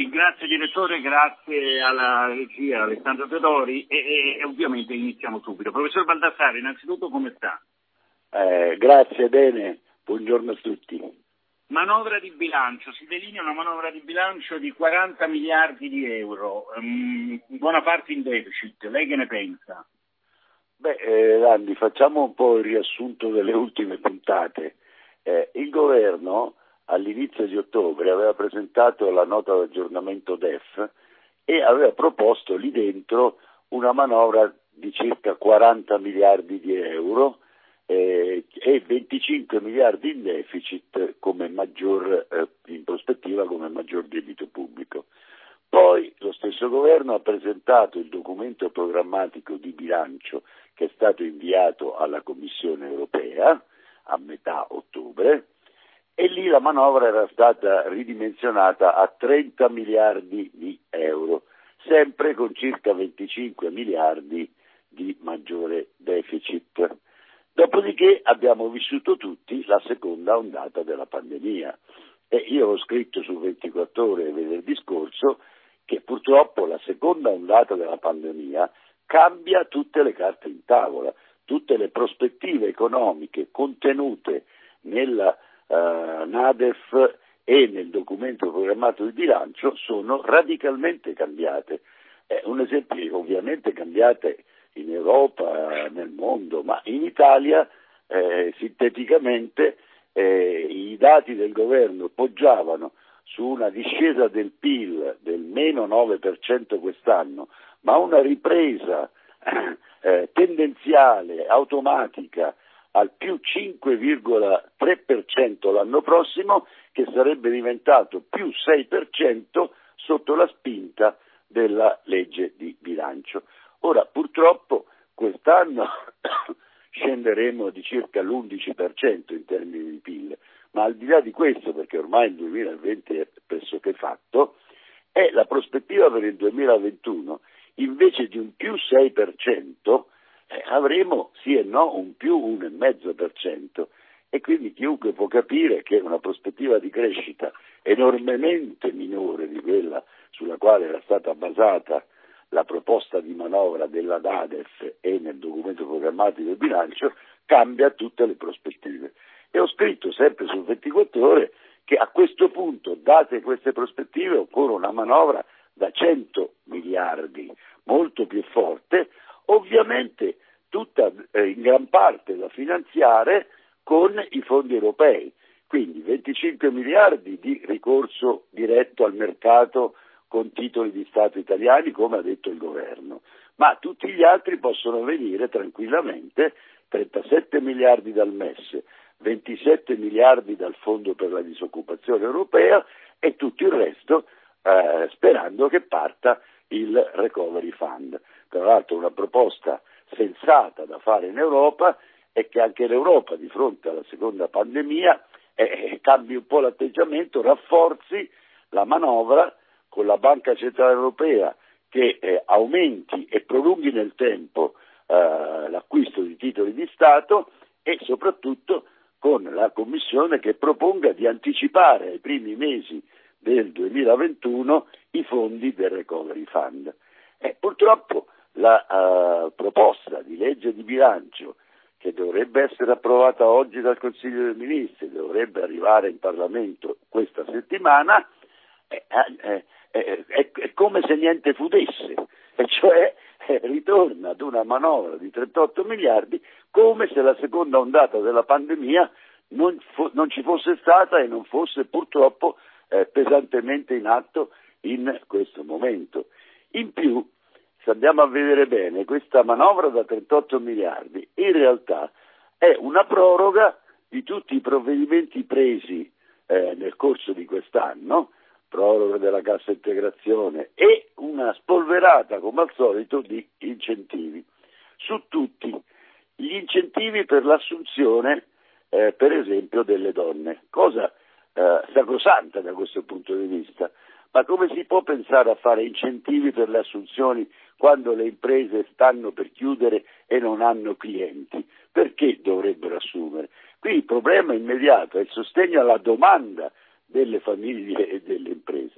Sì, grazie direttore, grazie alla regia Alessandro Teodori e ovviamente iniziamo subito. Professor Baldassarri, innanzitutto come sta? Grazie, bene, buongiorno a tutti. Manovra di bilancio, si delinea una manovra di bilancio di 40 miliardi di euro, buona parte in deficit, lei che ne pensa? Andy, facciamo un po' il riassunto delle ultime puntate. Il governo all'inizio di ottobre aveva presentato la nota d'aggiornamento DEF e aveva proposto lì dentro una manovra di circa 40 miliardi di euro e 25 miliardi in deficit come in prospettiva come maggior debito pubblico. Poi lo stesso governo ha presentato il documento programmatico di bilancio che è stato inviato alla Commissione europea a metà ottobre e lì la manovra era stata ridimensionata a 30 miliardi di euro, sempre con circa 25 miliardi di maggiore deficit. Dopodiché abbiamo vissuto tutti la seconda ondata della pandemia e io ho scritto su 24 ore venerdì scorso che purtroppo la seconda ondata della pandemia cambia tutte le carte in tavola, tutte le prospettive economiche contenute nella NADEF e nel documento programmatico di bilancio sono radicalmente cambiate. Un esempio, ovviamente cambiate in Europa, nel mondo, ma in Italia sinteticamente i dati del governo poggiavano su una discesa del PIL del meno 9% quest'anno, ma una ripresa tendenziale, automatica, al più 5,3% l'anno prossimo, che sarebbe diventato più 6% sotto la spinta della legge di bilancio. Ora, purtroppo, quest'anno scenderemo di circa l'11% in termini di PIL, ma al di là di questo, perché ormai il 2020 è pressoché fatto, la prospettiva per il 2021, invece di un più 6%, avremo sì e no un più 1,5%, e quindi chiunque può capire che una prospettiva di crescita enormemente minore di quella sulla quale era stata basata la proposta di manovra della NADEF e nel documento programmatico del bilancio cambia tutte le prospettive. E ho scritto sempre su 24 ore che a questo punto, date queste prospettive, occorre una manovra da 100 miliardi, molto più forte, ovviamente tutta in gran parte da finanziare con i fondi europei, quindi 25 miliardi di ricorso diretto al mercato con titoli di Stato italiani, come ha detto il governo, ma tutti gli altri possono venire tranquillamente, 37 miliardi dal MES, 27 miliardi dal Fondo per la disoccupazione europea e tutto il resto sperando che parta il Recovery Fund. Tra l'altro una proposta sensata da fare in Europa è che anche l'Europa di fronte alla seconda pandemia cambi un po' l'atteggiamento, rafforzi la manovra con la Banca Centrale Europea che aumenti e prolunghi nel tempo l'acquisto di titoli di Stato e soprattutto con la Commissione che proponga di anticipare ai primi mesi del 2021 i fondi del Recovery Fund. Purtroppo la proposta di legge di bilancio che dovrebbe essere approvata oggi dal Consiglio dei Ministri, dovrebbe arrivare in Parlamento questa settimana, è come se niente fudesse, e cioè ritorna ad una manovra di 38 miliardi come se la seconda ondata della pandemia non ci fosse stata e non fosse purtroppo pesantemente in atto in questo momento. In più, se andiamo a vedere bene, questa manovra da 38 miliardi in realtà è una proroga di tutti i provvedimenti presi nel corso di quest'anno, proroga della cassa integrazione e una spolverata come al solito di incentivi su tutti. Gli incentivi per l'assunzione per esempio delle donne, cosa sacrosanta da questo punto di vista, ma come si può pensare a fare incentivi per le assunzioni quando le imprese stanno per chiudere e non hanno clienti? Perché dovrebbero assumere? Qui il problema immediato è il sostegno alla domanda delle famiglie e delle imprese.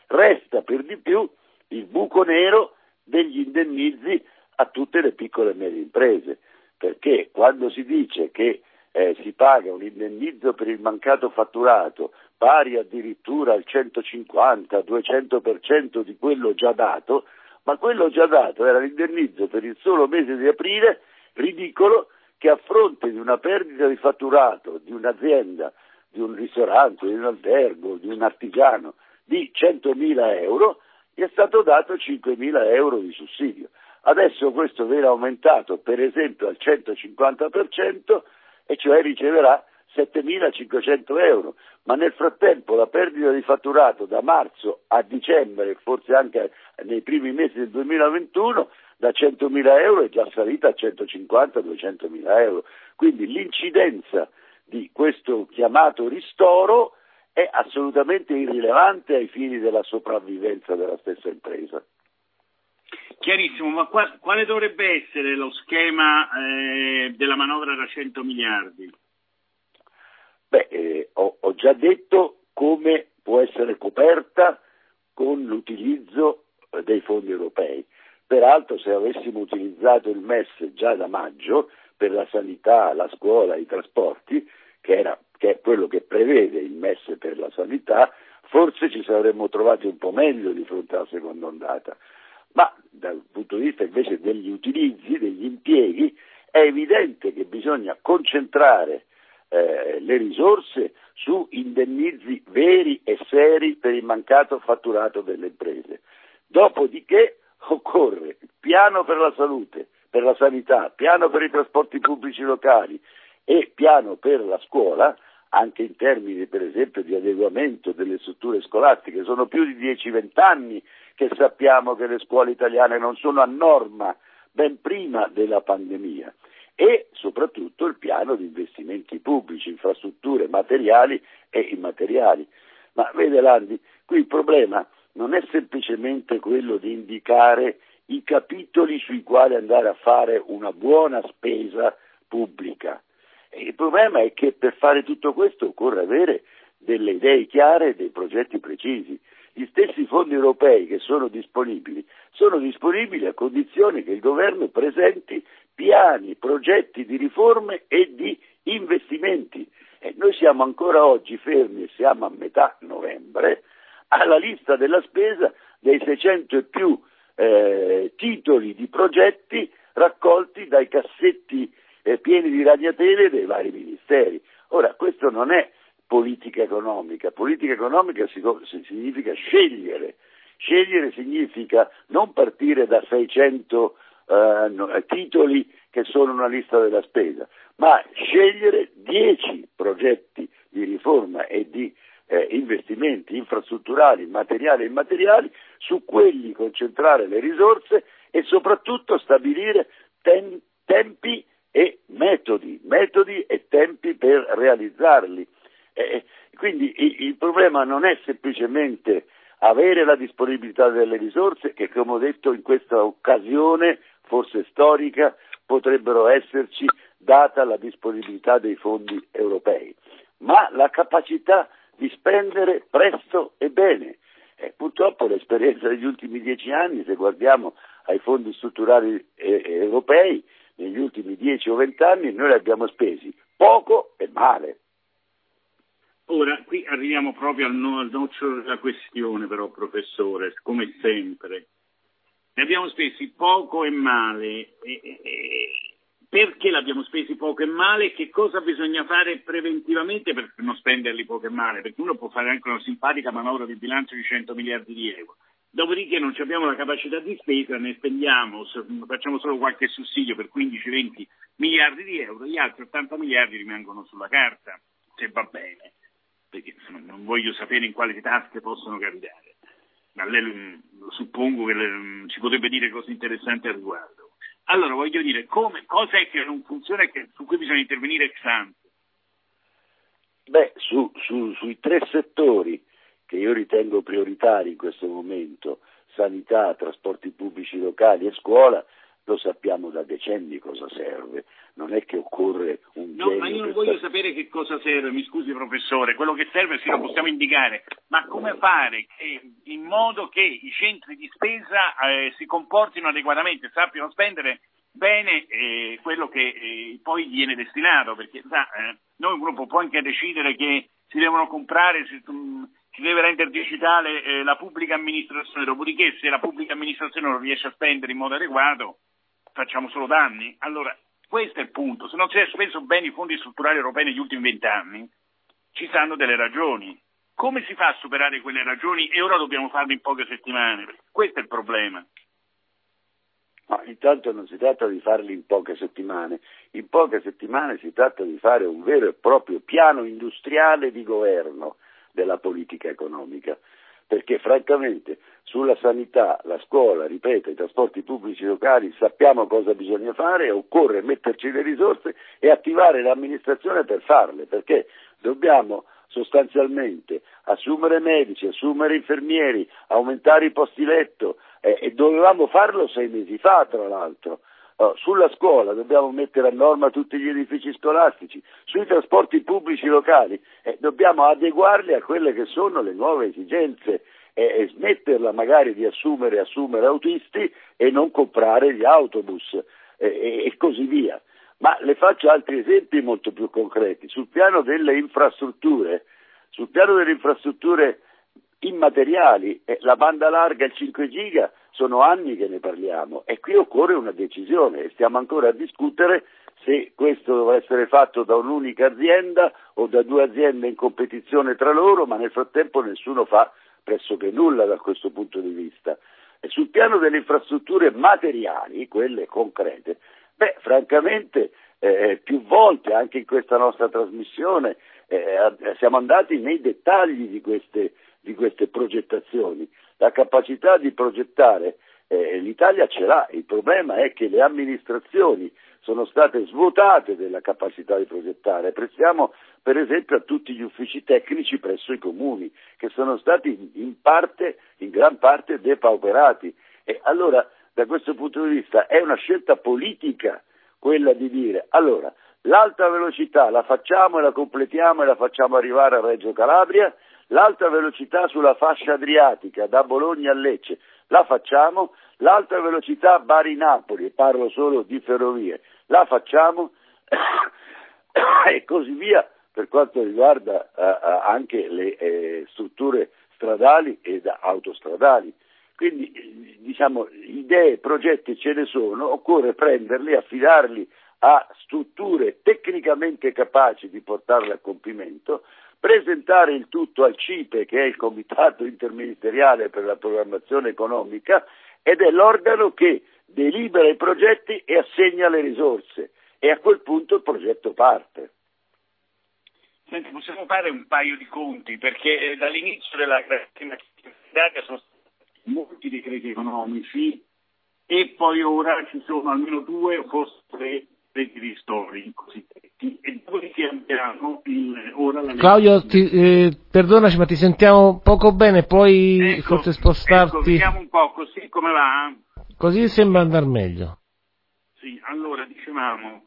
Resta per di più il buco nero degli indennizzi a tutte le piccole e medie imprese, perché quando si dice che si paga un indennizzo per il mancato fatturato pari addirittura al 150-200% di quello già dato, ma quello già dato era l'indennizzo per il solo mese di aprile, ridicolo, che a fronte di una perdita di fatturato di un'azienda, di un ristorante, di un albergo, di un artigiano di 100.000 euro, gli è stato dato 5.000 euro di sussidio. Adesso questo viene aumentato per esempio al 150%, e cioè riceverà 7.500 euro, ma nel frattempo la perdita di fatturato da marzo a dicembre, forse anche nei primi mesi del 2021, da 100.000 euro è già salita a 150-200.000 euro, quindi l'incidenza di questo chiamato ristoro è assolutamente irrilevante ai fini della sopravvivenza della stessa impresa. Chiarissimo, ma quale dovrebbe essere lo schema della manovra da 100 miliardi? Ho già detto come può essere coperta con l'utilizzo dei fondi europei. Peraltro, se avessimo utilizzato il MES già da maggio per la sanità, la scuola, i trasporti, che è quello che prevede il MES per la sanità, forse ci saremmo trovati un po' meglio di fronte alla seconda ondata. Ma dal punto di vista invece degli utilizzi, degli impieghi, è evidente che bisogna concentrare le risorse su indennizi veri e seri per il mancato fatturato delle imprese. Dopodiché occorre piano per la salute, per la sanità, piano per i trasporti pubblici locali e piano per la scuola, anche in termini per esempio di adeguamento delle strutture scolastiche. Sono più di 10-20 anni che sappiamo che le scuole italiane non sono a norma, ben prima della pandemia, e soprattutto il piano di investimenti pubblici, infrastrutture materiali e immateriali. Ma vede Landi, qui il problema non è semplicemente quello di indicare i capitoli sui quali andare a fare una buona spesa pubblica. Il problema è che per fare tutto questo occorre avere delle idee chiare e dei progetti precisi. Gli stessi fondi europei che sono disponibili a condizione che il governo presenti piani, progetti di riforme e di investimenti. E noi siamo ancora oggi fermi, e siamo a metà novembre, alla lista della spesa dei 600 e più titoli di progetti raccolti dai cassetti pieni di ragnatele dei vari ministeri. Ora, questo non è politica economica significa scegliere. Scegliere significa non partire da 600 titoli che sono una lista della spesa, ma scegliere 10 progetti di riforma e di investimenti infrastrutturali, materiali e immateriali, su quelli concentrare le risorse e soprattutto stabilire tempi e metodi e tempi per realizzarli. Quindi il problema non è semplicemente avere la disponibilità delle risorse, che come ho detto in questa occasione, forse storica, potrebbero esserci data la disponibilità dei fondi europei, ma la capacità di spendere presto e bene. Purtroppo l'esperienza degli ultimi 10 anni, se guardiamo ai fondi strutturali europei, negli ultimi 10 o 20 anni noi li abbiamo spesi poco e male. Ora, qui arriviamo proprio al nocciolo della questione, però, professore, come sempre. Ne abbiamo spesi poco e male. Perché l'abbiamo spesi poco e male? Che cosa bisogna fare preventivamente per non spenderli poco e male? Perché uno può fare anche una simpatica manovra di bilancio di 100 miliardi di euro. Dopodiché non abbiamo la capacità di spesa, ne spendiamo, facciamo solo qualche sussidio per 15-20 miliardi di euro, gli altri 80 miliardi rimangono sulla carta, se va bene. Perché non voglio sapere in quali tasche possono capitare, ma lei suppongo che ci potrebbe dire cose interessanti al riguardo. Allora voglio dire, cosa è che non funziona e su cui bisogna intervenire ex ante? Sui 3 settori che io ritengo prioritari in questo momento, sanità, trasporti pubblici locali e scuola, lo sappiamo da decenni cosa serve, non è che occorre un No, ma io non voglio sapere che cosa serve, mi scusi professore, quello che serve sì lo possiamo indicare, ma come fare in modo che i centri di spesa si comportino adeguatamente, sappiano spendere bene quello che poi viene destinato, perché noi uno può anche decidere che si devono comprare, si deve rendere digitale la pubblica amministrazione, dopodiché se la pubblica amministrazione non riesce a spendere in modo adeguato facciamo solo danni. Allora, questo è il punto, se non si è speso bene i fondi strutturali europei negli ultimi 20 anni, ci saranno delle ragioni. Come si fa a superare quelle ragioni e ora dobbiamo farlo in poche settimane? Questo è il problema. No, intanto non si tratta di farli in poche settimane si tratta di fare un vero e proprio piano industriale di governo della politica economica, perché francamente sulla sanità, la scuola, ripeto, i trasporti pubblici locali sappiamo cosa bisogna fare, occorre metterci le risorse e attivare l'amministrazione per farle, perché dobbiamo sostanzialmente assumere medici, assumere infermieri, aumentare i posti letto e dovevamo farlo 6 mesi fa tra l'altro. Sulla scuola dobbiamo mettere a norma tutti gli edifici scolastici, sui trasporti pubblici locali dobbiamo adeguarli a quelle che sono le nuove esigenze e smetterla magari di assumere autisti e non comprare gli autobus e così via. Ma le faccio altri esempi molto più concreti. Sul piano delle infrastrutture immateriali, la banda larga, il 5 giga, sono anni che ne parliamo e qui occorre una decisione e stiamo ancora a discutere se questo dovrà essere fatto da un'unica azienda o da 2 aziende in competizione tra loro, ma nel frattempo nessuno fa pressoché nulla da questo punto di vista. E sul piano delle infrastrutture materiali, quelle concrete, francamente più volte anche in questa nostra trasmissione siamo andati nei dettagli di queste progettazioni. La capacità di progettare l'Italia ce l'ha, il problema è che le amministrazioni sono state svuotate della capacità di progettare. Pensiamo per esempio a tutti gli uffici tecnici presso i comuni che sono stati in gran parte depauperati e allora da questo punto di vista è una scelta politica quella di dire allora l'alta velocità la facciamo e la completiamo e la facciamo arrivare a Reggio Calabria, l'alta velocità sulla fascia adriatica da Bologna a Lecce la facciamo, l'alta velocità Bari-Napoli, parlo solo di ferrovie, la facciamo e così via per quanto riguarda anche le strutture stradali ed autostradali. Quindi diciamo idee, progetti ce ne sono, occorre prenderli, affidarli a strutture tecnicamente capaci di portarle a compimento, presentare il tutto al CIPE che è il Comitato Interministeriale per la Programmazione Economica ed è l'organo che delibera i progetti e assegna le risorse e a quel punto il progetto parte. Senti, possiamo fare un paio di conti perché dall'inizio della creazione finanziaria sono stati molti decreti economici e poi ora ci sono almeno 2 o forse 3 decreti ristori cosiddetti e dopodiché abbiamo ora la legge. Claudio, perdonaci ma ti sentiamo poco bene, puoi forse spostarti? Vediamo un po' così come va? Così sembra andar meglio. Sì, allora dicevamo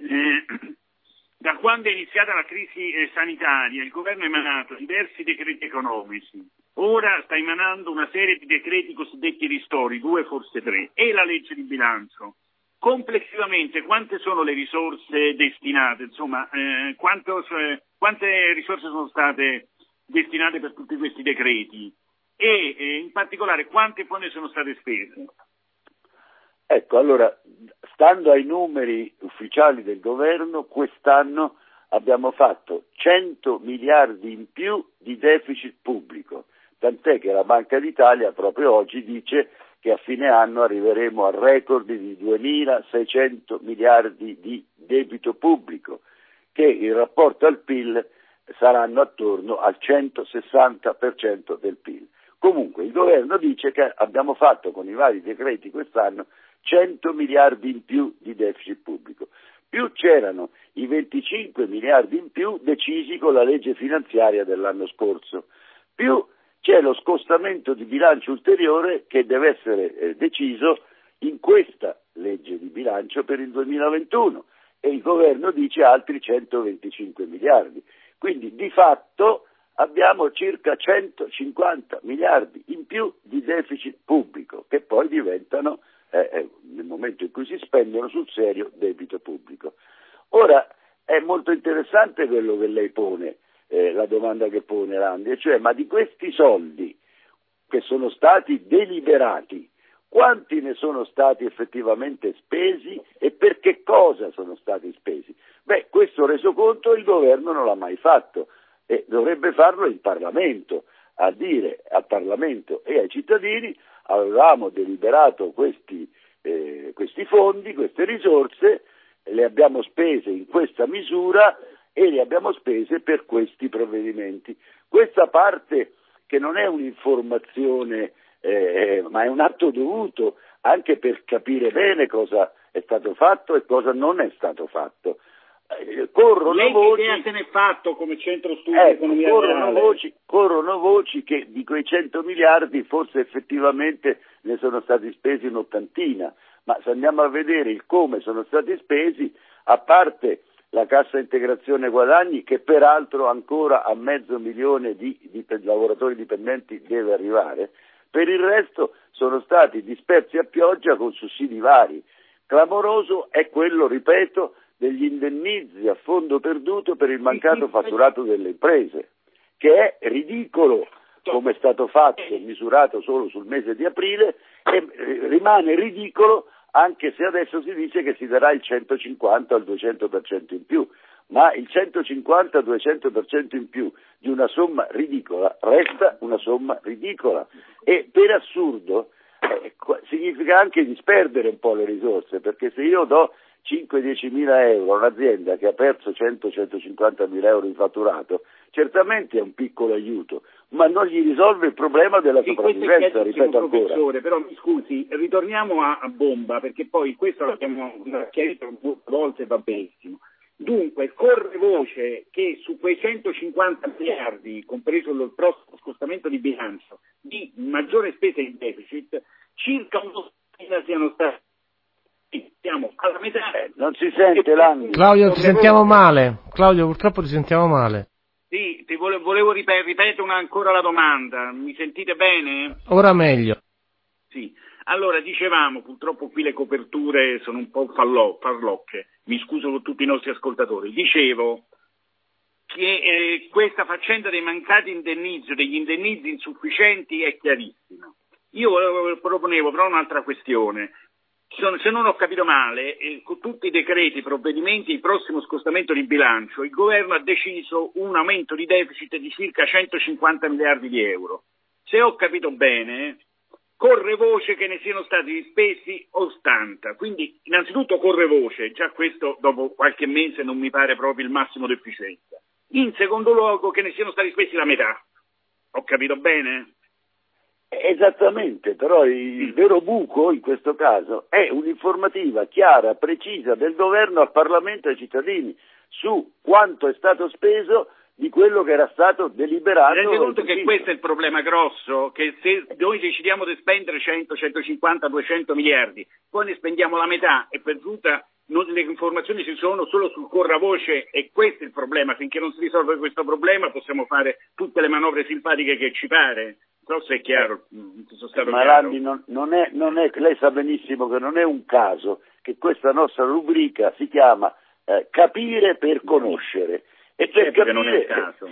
da quando è iniziata la crisi sanitaria il governo ha emanato diversi decreti economici. Ora sta emanando una serie di decreti cosiddetti ristori, 2 forse 3, e la legge di bilancio. Complessivamente quante sono le risorse destinate? Insomma, quante risorse sono state destinate per tutti questi decreti? E in particolare quante poi ne sono state spese? Ecco, allora, stando ai numeri ufficiali del governo, quest'anno abbiamo fatto 100 miliardi in più di deficit pubblico. Tant'è che la Banca d'Italia proprio oggi dice che a fine anno arriveremo al record di 2.600 miliardi di debito pubblico, che in rapporto al PIL saranno attorno al 160% del PIL. Comunque il governo dice che abbiamo fatto con i vari decreti quest'anno 100 miliardi in più di deficit pubblico, più c'erano i 25 miliardi in più decisi con la legge finanziaria dell'anno scorso, più c'è lo scostamento di bilancio ulteriore che deve essere deciso in questa legge di bilancio per il 2021 e il governo dice altri 125 miliardi. Quindi di fatto abbiamo circa 150 miliardi in più di deficit pubblico, che poi diventano, nel momento in cui si spendono, sul serio debito pubblico. Ora, è molto interessante quello che lei pone, la domanda che pone Landi, cioè ma di questi soldi che sono stati deliberati, quanti ne sono stati effettivamente spesi e per che cosa sono stati spesi? Beh, questo resoconto il governo non l'ha mai fatto e dovrebbe farlo il Parlamento, a dire al Parlamento e ai cittadini: avevamo deliberato questi fondi, queste risorse, le abbiamo spese in questa misura e le abbiamo spese per questi provvedimenti. Questa parte, che non è un'informazione ma è un atto dovuto anche per capire bene cosa è stato fatto e cosa non è stato fatto. Lei che idea se ne è fatto come centro studi economia reale? Corrono voci che di quei 100 miliardi forse effettivamente ne sono stati spesi un'ottantina, ma se andiamo a vedere il come sono stati spesi, a parte la cassa integrazione guadagni, che peraltro ancora a 500.000 di lavoratori dipendenti deve arrivare, per il resto sono stati dispersi a pioggia con sussidi vari. Clamoroso è quello, ripeto, degli indennizzi a fondo perduto per il mancato fatturato delle imprese, che è ridicolo come è stato fatto, misurato solo sul mese di aprile, e rimane ridicolo anche se adesso si dice che si darà il 150 al 200% in più, ma il 150 al 200% in più di una somma ridicola resta una somma ridicola e per assurdo significa anche disperdere un po' le risorse, perché se io do 5-10 mila euro a un'azienda che ha perso 100-150 mila euro di fatturato, certamente è un piccolo aiuto, ma non gli risolve il problema della sopravvivenza, ripeto ancora. Professore, però mi scusi, ritorniamo a bomba, perché poi questo l'abbiamo chiarito molte volte e va benissimo. Dunque, corre voce che su quei 150 miliardi, compreso il prossimo scostamento di bilancio, di maggiore spesa in deficit, circa un siano stati. Siamo alla metà. Non si sente, Landi. Claudio, ti sentiamo male. Claudio, purtroppo ti sentiamo male. Sì, volevo ripetere ancora la domanda. Mi sentite bene? Ora meglio. Sì. Allora, dicevamo, purtroppo qui le coperture sono un po' farlocche. Mi scuso con tutti i nostri ascoltatori. Dicevo che questa faccenda dei mancati indennizzi, degli indennizzi insufficienti è chiarissima. Io proponevo però un'altra questione. Se non ho capito male, con tutti i decreti, i provvedimenti, il prossimo scostamento di bilancio, il governo ha deciso un aumento di deficit di circa 150 miliardi di euro. Se ho capito bene, corre voce che ne siano stati spesi 80. Quindi, innanzitutto corre voce, già questo dopo qualche mese non mi pare proprio il massimo di efficienza. In secondo luogo, che ne siano stati spesi la metà. Ho capito bene? Esattamente, però il vero buco in questo caso è un'informativa chiara, precisa del governo al Parlamento e ai cittadini su quanto è stato speso di quello che era stato deliberato. Mi rende conto che questo è il problema grosso, che se noi decidiamo di spendere 100, 150, 200 miliardi, poi ne spendiamo la metà e per giunta le informazioni ci sono solo sul corravoce e questo è il problema. Finché non si risolve questo problema possiamo fare tutte le manovre simpatiche che ci pare. Non so se è chiaro, sono stato ma chiaro. Landi, non è, lei sa benissimo che non è un caso che questa nostra rubrica si chiama capire per conoscere. E per capire, non è il caso.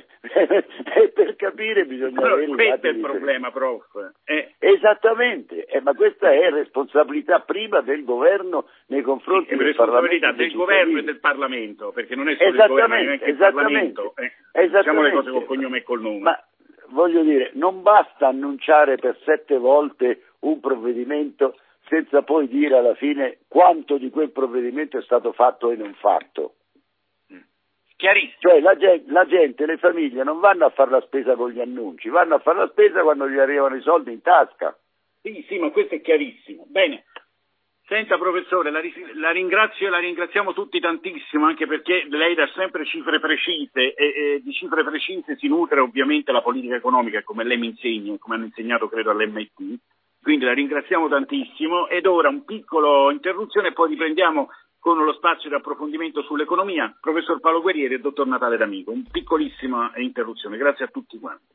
E per capire bisogna avere i dati. Questo è il problema, prof. Esattamente, ma questa è responsabilità prima del governo nei confronti del Parlamento. Responsabilità del governo e del Parlamento, perché non è solo il governo, è anche il Parlamento. Diciamo le cose col cognome e col nome. Ma voglio dire, non basta annunciare per 7 volte un provvedimento senza poi dire alla fine quanto di quel provvedimento è stato fatto e non fatto. Chiarissimo. Cioè la gente, le famiglie non vanno a fare la spesa con gli annunci, vanno a fare la spesa quando gli arrivano i soldi in tasca. Sì, ma questo è chiarissimo. Bene. Senta professore, la ringrazio e la ringraziamo tutti tantissimo, anche perché lei dà sempre cifre precise e di cifre precise si nutre ovviamente la politica economica, come lei mi insegna, come hanno insegnato credo all'MIT. Quindi la ringraziamo tantissimo ed ora un piccolo interruzione e poi riprendiamo con lo spazio di approfondimento sull'economia, professor Paolo Guerrieri e dottor Natale D'Amico. Un piccolissima interruzione, grazie a tutti quanti.